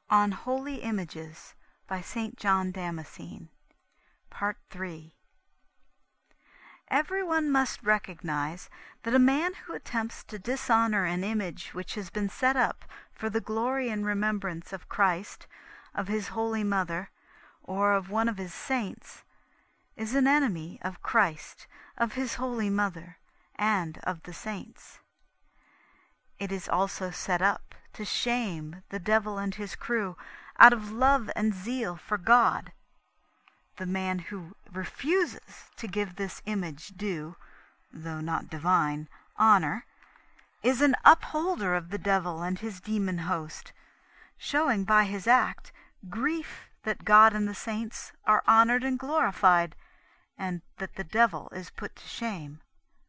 On Holy Images by St. John Damascene. Part 3. Everyone must recognize that a man who attempts to dishonor an image which has been set up for the glory and remembrance of Christ, of his Holy Mother, or of one of his saints, is an enemy of Christ, of his Holy Mother, and of the saints. It is also set up to shame the devil and his crew out of love and zeal for God. The man who refuses to give this image due, though not divine, honor, is an upholder of the devil and his demon host, showing by his act grief that God and the saints are honored and glorified, and that the devil is put to shame.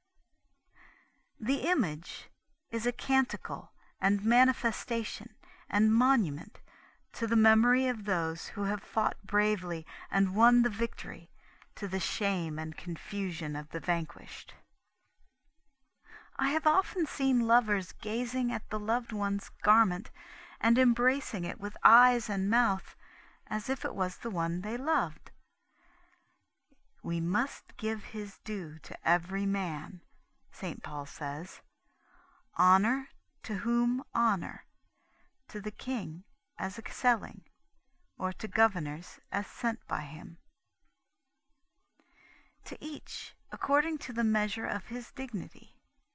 The image is a canticle and manifestation and monument to the memory of those who have fought bravely and won the victory, to the shame and confusion of the vanquished. I have often seen lovers gazing at the loved one's garment and embracing it with eyes and mouth as if it was the one they loved. We must give his due to every man, St. Paul says. Honor to whom honor, to the king as excelling, or to governors as sent by him. To each according to the measure of his dignity.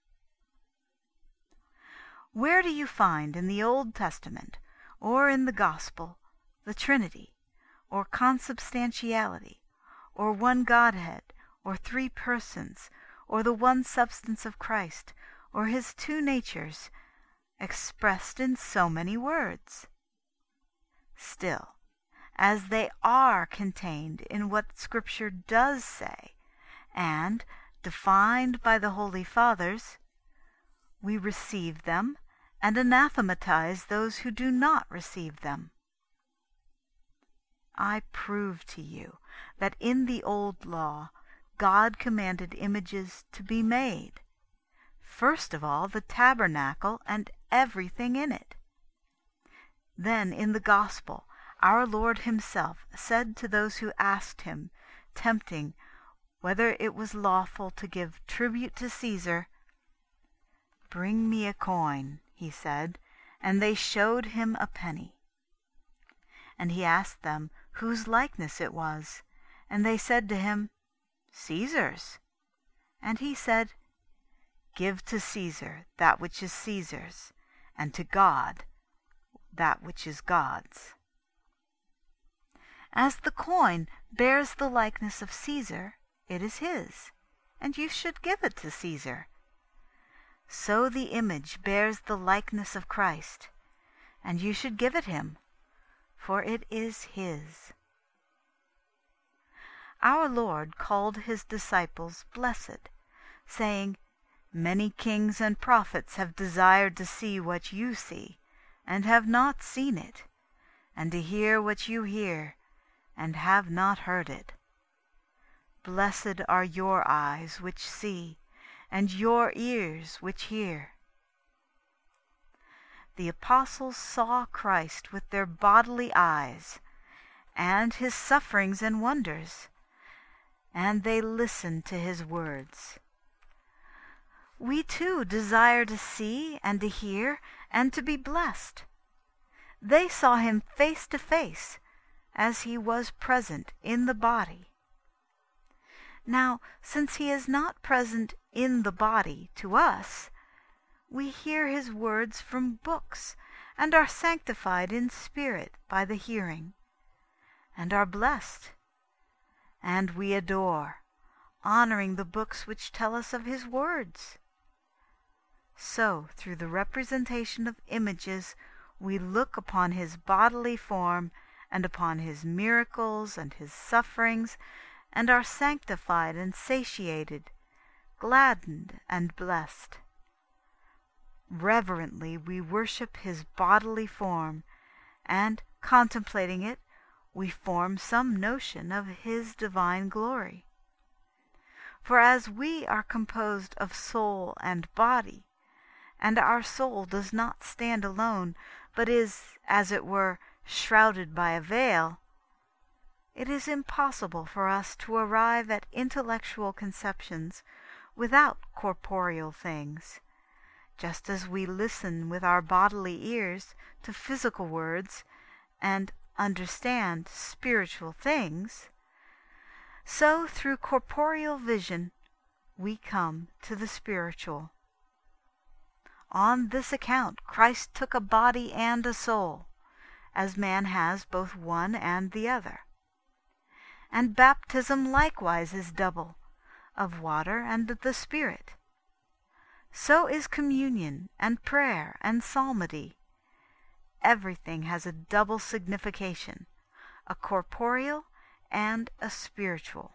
Where do you find in the Old Testament, or in the Gospel, the Trinity, or consubstantiality, or one Godhead, or three persons, or the one substance of Christ, or his two natures, expressed in so many words? Still, as they are contained in what Scripture does say, and defined by the Holy Fathers, we receive them and anathematize those who do not receive them. I prove to you that in the Old Law God commanded images to be made. First of all, the tabernacle and everything in it. Then in the Gospel, our Lord himself said to those who asked him, tempting, whether it was lawful to give tribute to Caesar, "Bring me a coin," he said, and they showed him a penny. And he asked them whose likeness it was, and they said to him, "Caesar's." And he said, "Give to Caesar that which is Caesar's, and to God that which is God's." As the coin bears the likeness of Caesar, it is his, and you should give it to Caesar. So the image bears the likeness of Christ, and you should give it him, for it is his. Our Lord called his disciples blessed, saying, "Many kings and prophets have desired to see what you see, and have not seen it, and to hear what you hear, and have not heard it. Blessed are your eyes which see, and your ears which hear." The apostles saw Christ with their bodily eyes, and his sufferings and wonders, and they listened to his words. We too desire to see and to hear and to be blessed. They saw him face to face, as he was present in the body. Now, since he is not present in the body to us, we hear his words from books, and are sanctified in spirit by the hearing, and are blessed. And we adore, honoring the books which tell us of his words. So, through the representation of images, we look upon his bodily form, and upon his miracles and his sufferings, and are sanctified and satiated, gladdened and blessed. Reverently we worship his bodily form, and, contemplating it, we form some notion of his divine glory. For as we are composed of soul and body, and our soul does not stand alone, but is, as it were, shrouded by a veil, it is impossible for us to arrive at intellectual conceptions without corporeal things, just as we listen with our bodily ears to physical words and understand spiritual things. So through corporeal vision we come to the spiritual. On this account Christ took a body and a soul, as man has both one and the other. And baptism likewise is double, of water and of the Spirit. So is communion and prayer and psalmody. Everything has a double signification, a corporeal and a spiritual.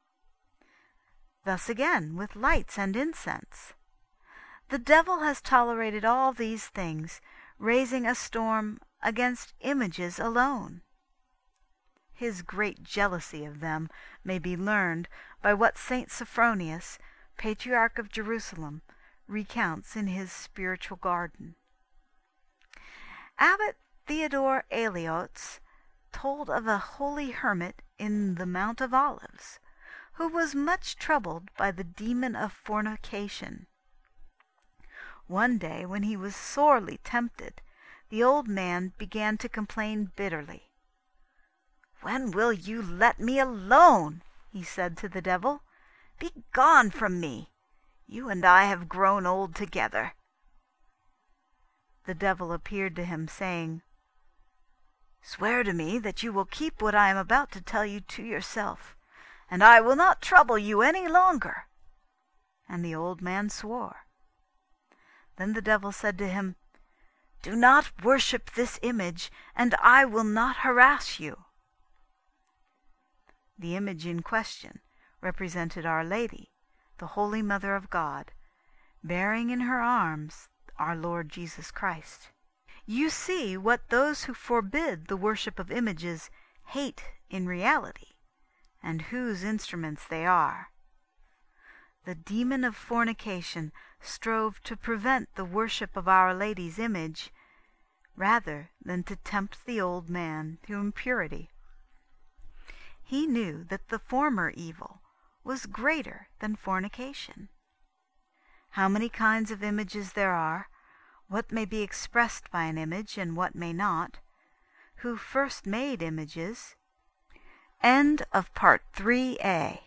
Thus again with lights and incense. The devil has tolerated all these things, raising a storm against images alone. His great jealousy of them may be learned by what Saint Sophronius, Patriarch of Jerusalem, recounts in his Spiritual Garden. Abbot Theodore Eliotz told of a holy hermit in the Mount of Olives, who was much troubled by the demon of fornication. One day, when he was sorely tempted, the old man began to complain bitterly. "When will you let me alone?" he said to the devil. "Begone from me! You and I have grown old together." The devil appeared to him, saying, "Swear to me that you will keep what I am about to tell you to yourself, and I will not trouble you any longer." And the old man swore. Then the devil said to him, "Do not worship this image, and I will not harass you." The image in question represented Our Lady, the Holy Mother of God, bearing in her arms our Lord Jesus Christ. You see what those who forbid the worship of images hate in reality, and whose instruments they are. The demon of fornication strove to prevent the worship of Our Lady's image, rather than to tempt the old man to impurity. He knew that the former evil was greater than fornication. How many kinds of images there are, what may be expressed by an image and what may not, who first made images. End of Part 3A.